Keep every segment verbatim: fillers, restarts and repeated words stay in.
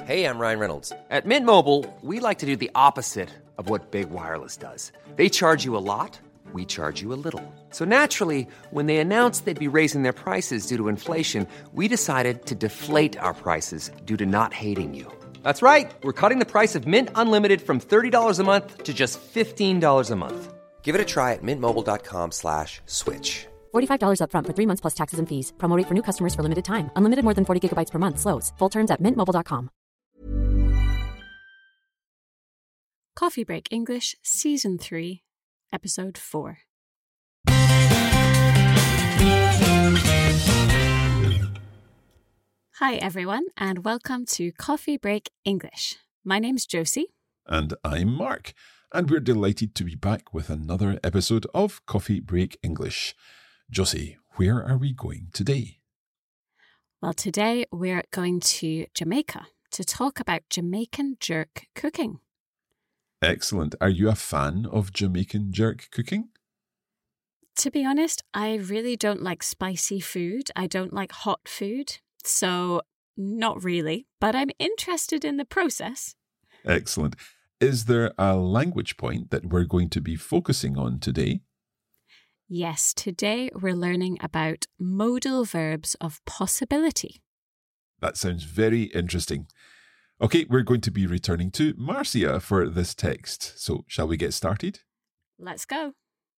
Hey, I'm Ryan Reynolds. At Mint Mobile, we like to do the opposite of what Big Wireless does. They charge you a lot, we charge you a little. So naturally, when they announced they'd be raising their prices due to inflation, we decided to deflate our prices due to not hating you. That's right. We're cutting the price of Mint Unlimited from thirty dollars a month to just fifteen dollars a month. Give it a try at mintmobile.com slash switch. forty-five dollars up front for three months plus taxes and fees. Promo rate for new customers for limited time. Unlimited more than forty gigabytes per month. Slows full terms at mint mobile dot com. Coffee Break English, Season three, Episode four. Hi everyone, and welcome to Coffee Break English. My name's Josie. And I'm Mark, and we're delighted to be back with another episode of Coffee Break English. Josie, where are we going today? Well, today we're going to Jamaica to talk about Jamaican jerk cooking. Excellent. Are you a fan of Jamaican jerk cooking? To be honest, I really don't like spicy food. I don't like hot food. So, not really, but I'm interested in the process. Excellent. Is there a language point that we're going to be focusing on today? Yes, today we're learning about modal verbs of possibility. That sounds very interesting. Okay, we're going to be returning to Marcia for this text. So, shall we get started? Let's go.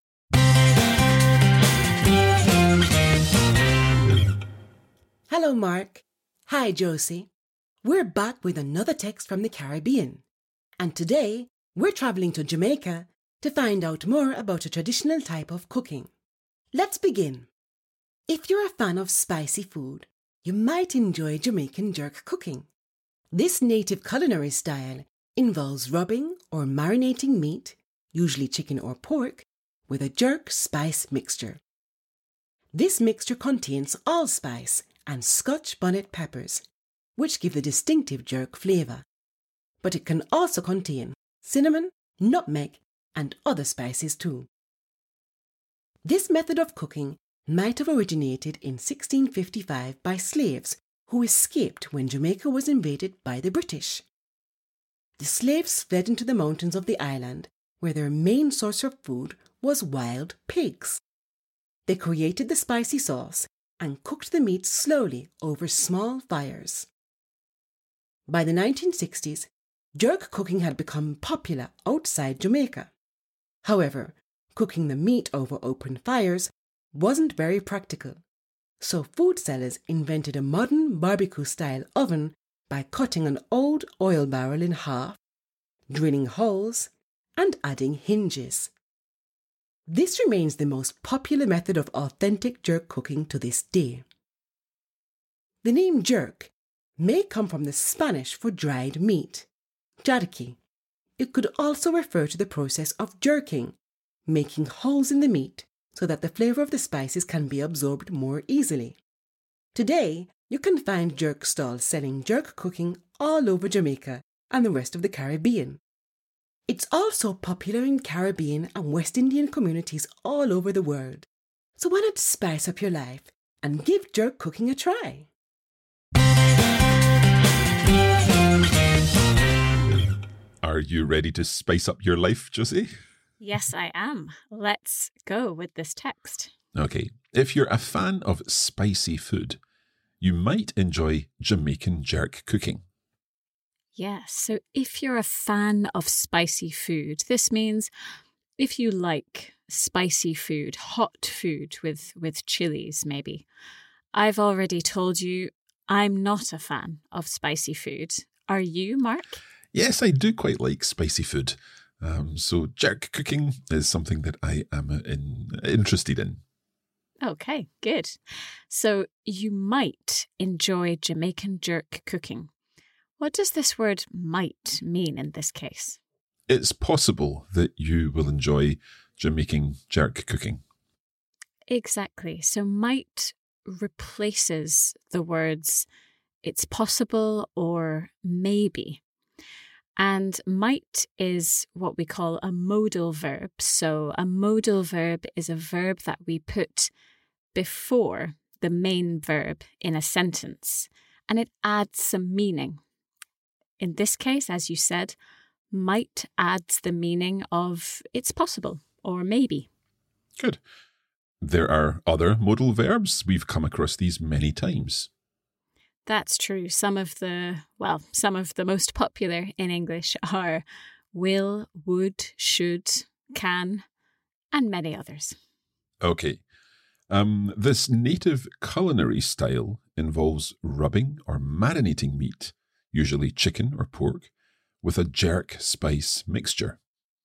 Hello, Mark. Hi, Josie. We're back with another text from the Caribbean. And today, we're traveling to Jamaica to find out more about a traditional type of cooking. Let's begin. If you're a fan of spicy food, you might enjoy Jamaican jerk cooking. This native culinary style involves rubbing or marinating meat, usually chicken or pork, with a jerk spice mixture. This mixture contains allspice and Scotch bonnet peppers, which give the distinctive jerk flavour. But it can also contain cinnamon, nutmeg, and other spices too. This method of cooking might have originated in sixteen fifty-five by slaves who escaped when Jamaica was invaded by the British. The slaves fled into the mountains of the island, where their main source of food was wild pigs. They created the spicy sauce and cooked the meat slowly over small fires. By the nineteen sixties, jerk cooking had become popular outside Jamaica. However, cooking the meat over open fires wasn't very practical, so food sellers invented a modern barbecue-style oven by cutting an old oil barrel in half, drilling holes, and adding hinges. This remains the most popular method of authentic jerk cooking to this day. The name jerk may come from the Spanish for dried meat, jarque. It could also refer to the process of jerking, making holes in the meat so that the flavour of the spices can be absorbed more easily. Today, you can find jerk stalls selling jerk cooking all over Jamaica and the rest of the Caribbean. It's also popular in Caribbean and West Indian communities all over the world. So why not spice up your life and give jerk cooking a try? Are you ready to spice up your life, Josie? Yes, I am. Let's go with this text. Okay, if you're a fan of spicy food, you might enjoy Jamaican jerk cooking. Yes, so if you're a fan of spicy food, this means if you like spicy food, hot food with, with chilies maybe. I've already told you I'm not a fan of spicy food. Are you, Mark? Yes, I do quite like spicy food. Um, so jerk cooking is something that I am in, interested in. Okay, good. So you might enjoy Jamaican jerk cooking. What does this word might mean in this case? It's possible that you will enjoy Jamaican jerk cooking. Exactly. So might replaces the words it's possible or maybe. And might is what we call a modal verb. So a modal verb is a verb that we put before the main verb in a sentence, and it adds some meaning. In this case, as you said, might adds the meaning of it's possible or maybe. Good. There are other modal verbs. We've come across these many times. That's true. Some of the, well, some of the most popular in English are will, would, should, can, and many others. Okay. Um, this native culinary style involves rubbing or marinating meat, usually chicken or pork, with a jerk spice mixture.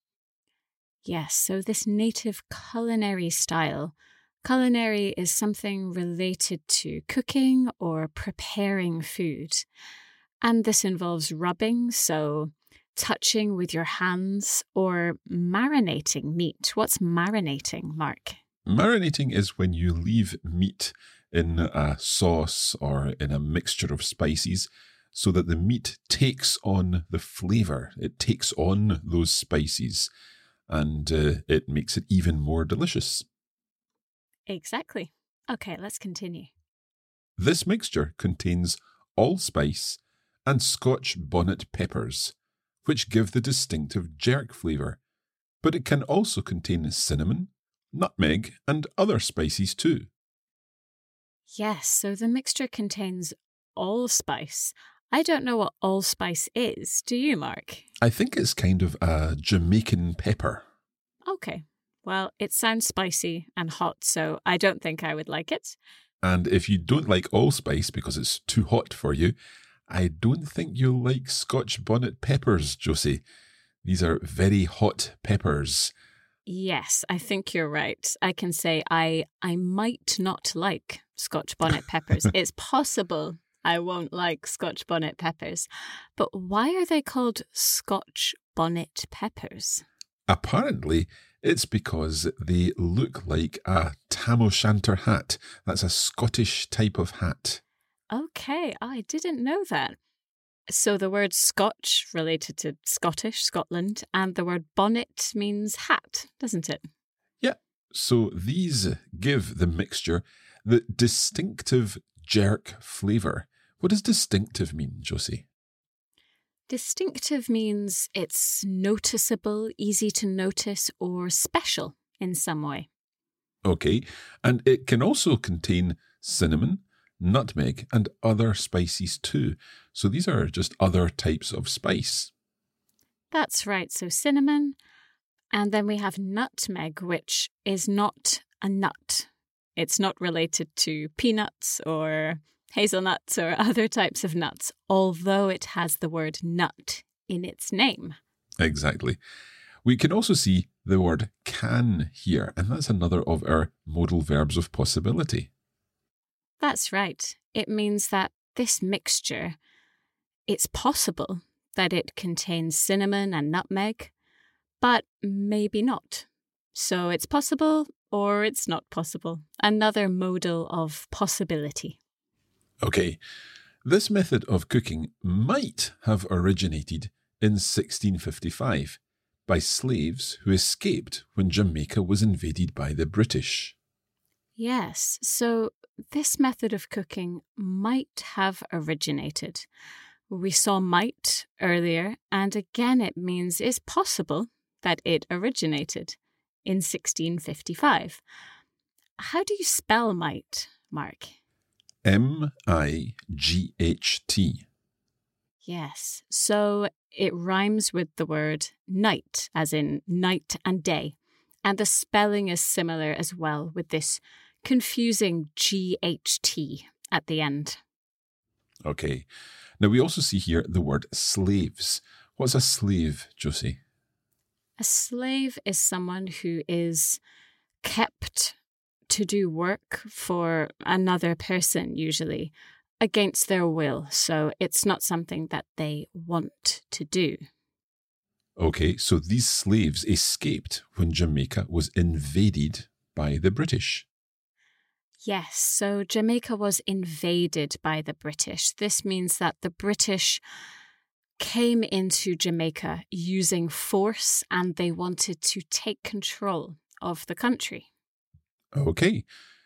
Yes, so this native culinary style, culinary is something related to cooking or preparing food. And this involves rubbing, so touching with your hands, or marinating meat. What's marinating, Mark? Marinating is when you leave meat in a sauce or in a mixture of spices so that the meat takes on the flavour. It takes on those spices and uh, it makes it even more delicious. Exactly. Okay, let's continue. This mixture contains allspice and Scotch bonnet peppers, which give the distinctive jerk flavour, but it can also contain cinnamon, nutmeg, and other spices too. Yes, so the mixture contains allspice. I don't know what allspice is. Do you, Mark? I think it's kind of a Jamaican pepper. Okay. Well, it sounds spicy and hot, so I don't think I would like it. And if you don't like allspice because it's too hot for you, I don't think you'll like Scotch bonnet peppers, Josie. These are very hot peppers. Yes, I think you're right. I can say I I might not like Scotch bonnet peppers. It's possible I won't like Scotch bonnet peppers. But why are they called Scotch bonnet peppers? Apparently, it's because they look like a tam o' shanter hat. That's a Scottish type of hat. Okay, I didn't know that. So the word Scotch related to Scottish, Scotland, and the word bonnet means hat, doesn't it? Yeah, so these give the mixture the distinctive jerk flavour. What does distinctive mean, Josie? Distinctive means it's noticeable, easy to notice, or special in some way. Okay, and it can also contain cinnamon, nutmeg, and other spices too. So these are just other types of spice. That's right, so cinnamon, and then we have nutmeg, which is not a nut. It's not related to peanuts or hazelnuts or other types of nuts, although it has the word nut in its name. Exactly. We can also see the word can here, and that's another of our modal verbs of possibility. That's right. It means that this mixture, it's possible that it contains cinnamon and nutmeg, but maybe not. So it's possible or it's not possible. Another modal of possibility. Okay, this method of cooking might have originated in sixteen fifty-five by slaves who escaped when Jamaica was invaded by the British. Yes, so this method of cooking might have originated. We saw might earlier, and again it means it's possible that it originated in sixteen fifty-five. How do you spell might, Mark? M I G H T. Yes, so it rhymes with the word night, as in night and day. And the spelling is similar as well with this confusing G H T at the end. Okay. Now we also see here the word slaves. What's a slave, Josie? A slave is someone who is kept to do work for another person, usually, against their will. So it's not something that they want to do. Okay, so these slaves escaped when Jamaica was invaded by the British. Yes, so Jamaica was invaded by the British. This means that the British came into Jamaica using force and they wanted to take control of the country. Okay,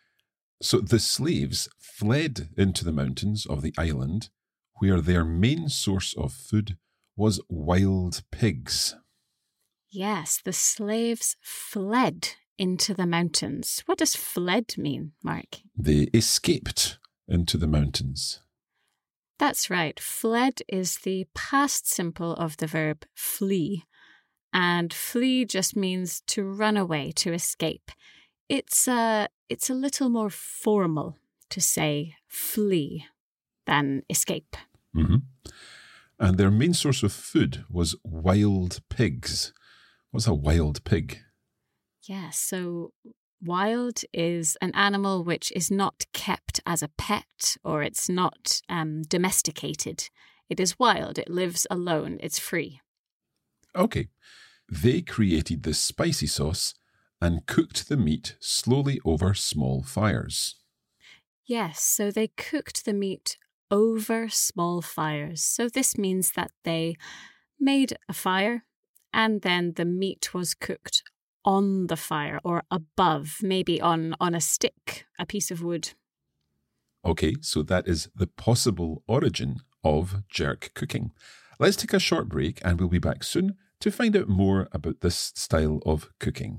so the slaves fled into the mountains of the island where their main source of food was wild pigs. Yes, the slaves fled into the mountains. What does fled mean, Mark? They escaped into the mountains. That's right. Fled is the past simple of the verb flee. And flee just means to run away, to escape. It's a, it's a little more formal to say flee than escape. Mm-hmm. And their main source of food was wild pigs. What's a wild pig? Yeah, so wild is an animal which is not kept as a pet, or it's not um, domesticated. It is wild. It lives alone. It's free. Okay. They created this spicy sauce and cooked the meat slowly over small fires. Yes, so they cooked the meat over small fires. So this means that they made a fire and then the meat was cooked on the fire or above, maybe on, on a stick, a piece of wood. Okay, so that is the possible origin of jerk cooking. Let's take a short break and we'll be back soon to find out more about this style of cooking.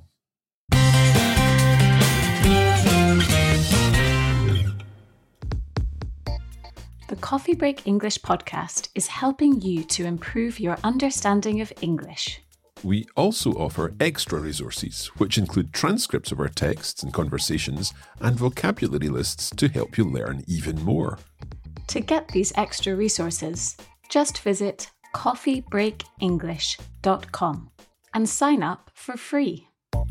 The Coffee Break English podcast is helping you to improve your understanding of English. We also offer extra resources, which include transcripts of our texts and conversations and vocabulary lists to help you learn even more. To get these extra resources, just visit coffee break english dot com and sign up for free.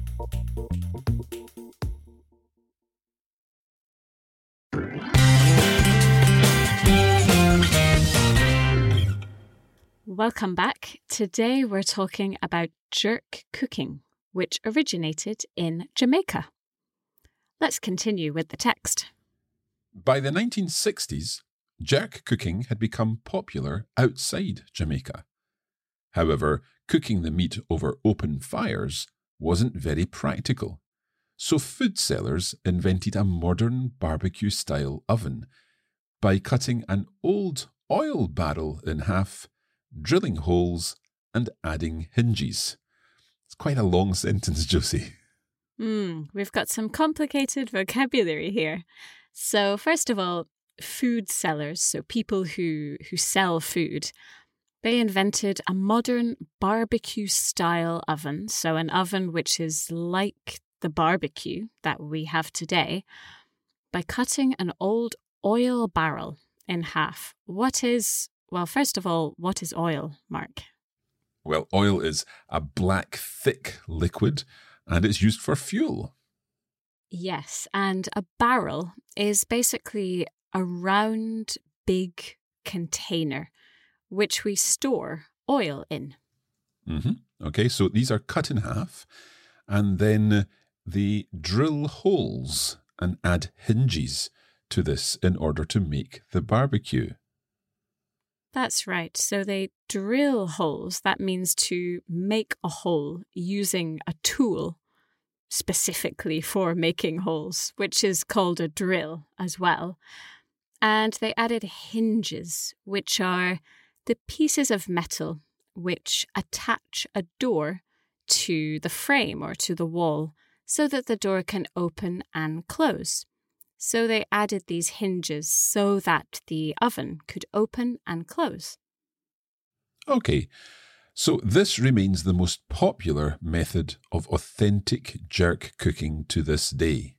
Welcome back. Today we're talking about jerk cooking, which originated in Jamaica. Let's continue with the text. By the nineteen sixties, jerk cooking had become popular outside Jamaica. However, cooking the meat over open fires wasn't very practical, so food sellers invented a modern barbecue-style oven by cutting an old oil barrel in half, drilling holes and adding hinges. It's quite a long sentence, Josie. Mm, we've got some complicated vocabulary here. So first of all, food sellers, so people who, who sell food, they invented a modern barbecue-style oven, so an oven which is like the barbecue that we have today, by cutting an old oil barrel in half. What is, well, first of all, what is oil, Mark? Well, oil is a black, thick liquid, and it's used for fuel. Yes, and a barrel is basically a round, big container which we store oil in. Mm-hmm. Okay, so these are cut in half, and then they drill holes and add hinges to this in order to make the barbecue. That's right. So they drill holes. That means to make a hole using a tool specifically for making holes, which is called a drill as well. And they added hinges, which are the pieces of metal which attach a door to the frame or to the wall so that the door can open and close. So they added these hinges so that the oven could open and close. Okay, so this remains the most popular method of authentic jerk cooking to this day.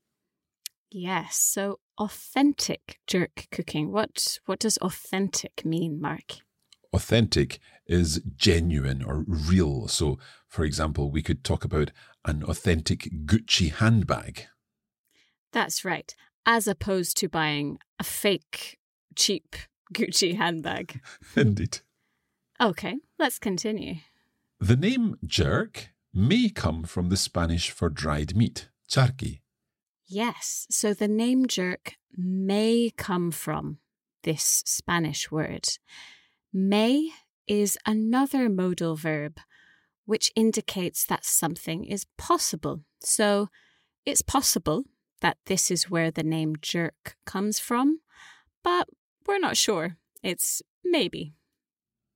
Yes, so authentic jerk cooking. What what does authentic mean, Mark? Authentic is genuine or real. So, for example, we could talk about an authentic Gucci handbag. That's right, as opposed to buying a fake, cheap Gucci handbag. Indeed. Okay, let's continue. The name jerk may come from the Spanish for dried meat, charqui. Yes, so the name jerk may come from this Spanish word. May is another modal verb which indicates that something is possible. So it's possible that this is where the name jerk comes from, but we're not sure. It's maybe.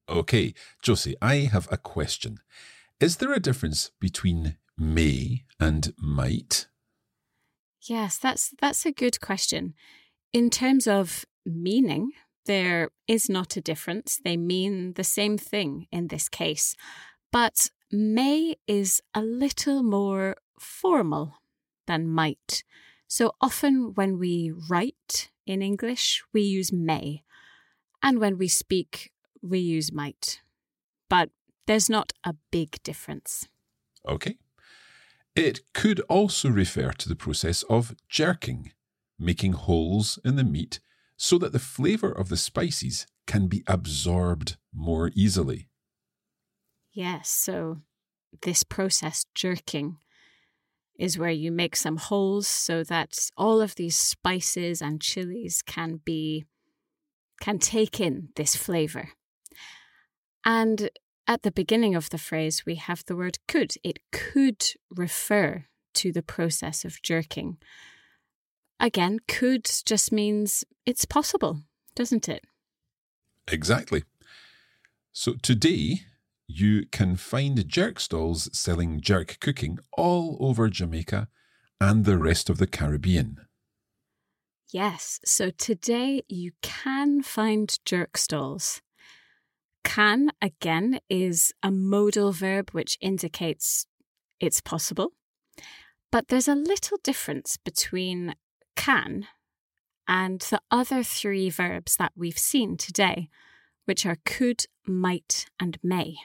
Okay, Josie, I have a question. Is there a difference between may and might? Yes, that's that's a good question. In terms of meaning, there is not a difference. They mean the same thing in this case. But may is a little more formal than might. So often when we write in English, we use may. And when we speak, we use might. But there's not a big difference. Okay. It could also refer to the process of jerking, making holes in the meat so that the flavour of the spices can be absorbed more easily. Yes, so this process, jerking, is where you make some holes so that all of these spices and chilies can be, can take in this flavour. And at the beginning of the phrase, we have the word could. It could refer to the process of jerking. Again, could just means it's possible, doesn't it? Exactly. So today, you can find jerk stalls selling jerk cooking all over Jamaica and the rest of the Caribbean. Yes, so today you can find jerk stalls. Can, again, is a modal verb which indicates it's possible. But there's a little difference between can and the other three verbs that we've seen today, which are could, might, and may.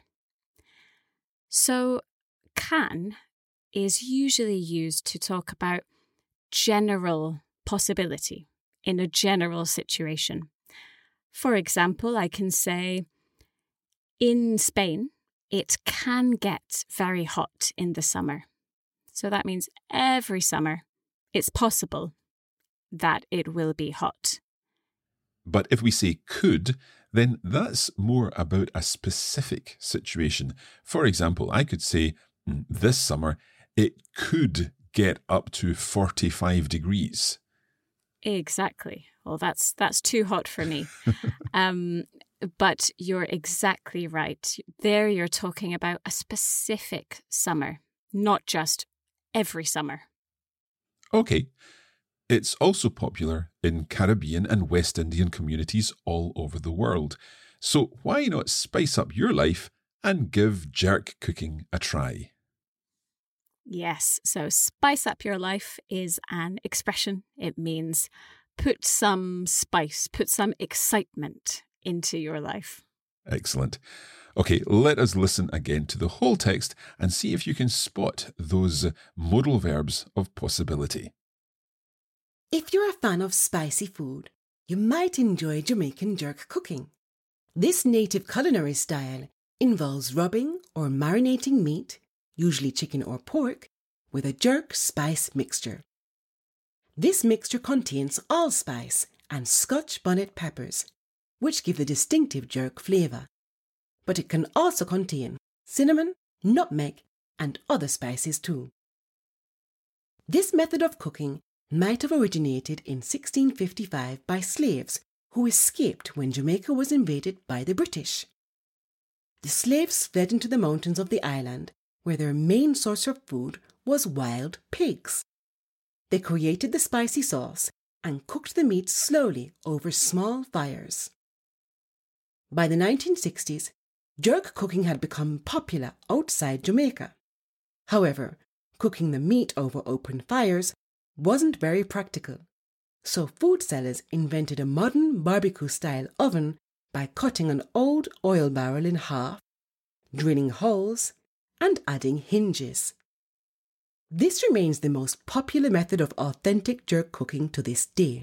So can is usually used to talk about general possibility in a general situation. For example, I can say, in Spain, it can get very hot in the summer. So that means every summer it's possible that it will be hot. But if we say could, then that's more about a specific situation. For example, I could say, this summer, it could get up to forty-five degrees. Exactly. Well, that's that's too hot for me. um, but you're exactly right. There you're talking about a specific summer, not just every summer. Okay. It's also popular in Caribbean and West Indian communities all over the world. So why not spice up your life and give jerk cooking a try? Yes, so spice up your life is an expression. It means put some spice, put some excitement into your life. Excellent. Okay, let us listen again to the whole text and see if you can spot those modal verbs of possibility. If you're a fan of spicy food, you might enjoy Jamaican jerk cooking. This native culinary style involves rubbing or marinating meat, usually chicken or pork, with a jerk spice mixture. This mixture contains allspice and Scotch bonnet peppers, which give the distinctive jerk flavour. But it can also contain cinnamon, nutmeg, and other spices too. This method of cooking might have originated in sixteen fifty-five by slaves who escaped when Jamaica was invaded by the British. The slaves fled into the mountains of the island, where their main source of food was wild pigs. They created the spicy sauce and cooked the meat slowly over small fires. By the nineteen sixties, jerk cooking had become popular outside Jamaica. However, cooking the meat over open fires wasn't very practical, so food sellers invented a modern barbecue-style oven by cutting an old oil barrel in half, drilling holes, and adding hinges. This remains the most popular method of authentic jerk cooking to this day.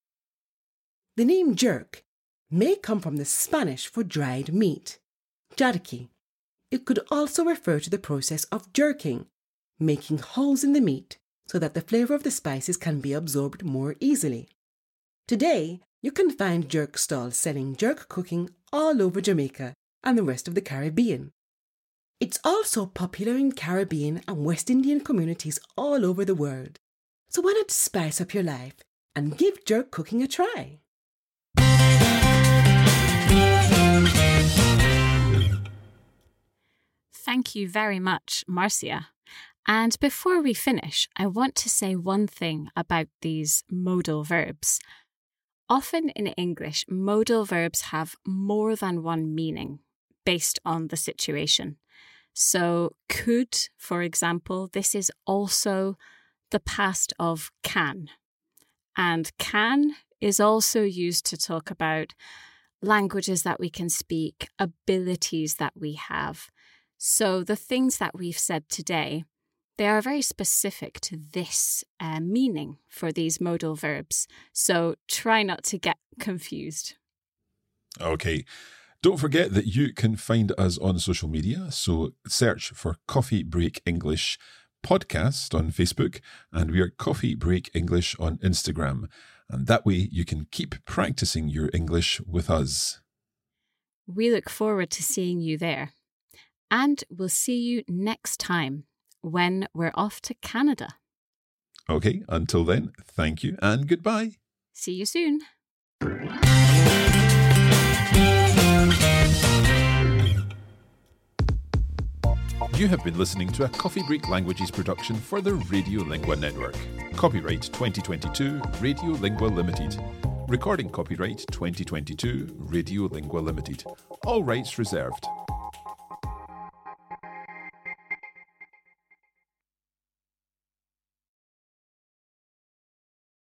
The name jerk may come from the Spanish for dried meat, jarque. It could also refer to the process of jerking, making holes in the meat so that the flavour of the spices can be absorbed more easily. Today, you can find jerk stalls selling jerk cooking all over Jamaica and the rest of the Caribbean. It's also popular in Caribbean and West Indian communities all over the world. So why not spice up your life and give jerk cooking a try? Thank you very much, Marcia. And before we finish, I want to say one thing about these modal verbs. Often in English, modal verbs have more than one meaning based on the situation. So could, for example, this is also the past of can. And can is also used to talk about languages that we can speak, abilities that we have. So the things that we've said today, they are very specific to this uh, meaning for these modal verbs. So try not to get confused. Okay. Don't forget that you can find us on social media. So search for Coffee Break English Podcast on Facebook, and we are Coffee Break English on Instagram. And that way you can keep practicing your English with us. We look forward to seeing you there. And we'll see you next time when we're off to Canada. Okay, until then, thank you and goodbye. See you soon. You have been listening to a Coffee Break Languages production for the Radiolingua Network. Copyright twenty twenty-two, Radiolingua Limited. Recording copyright twenty twenty-two, Radiolingua Limited. All rights reserved.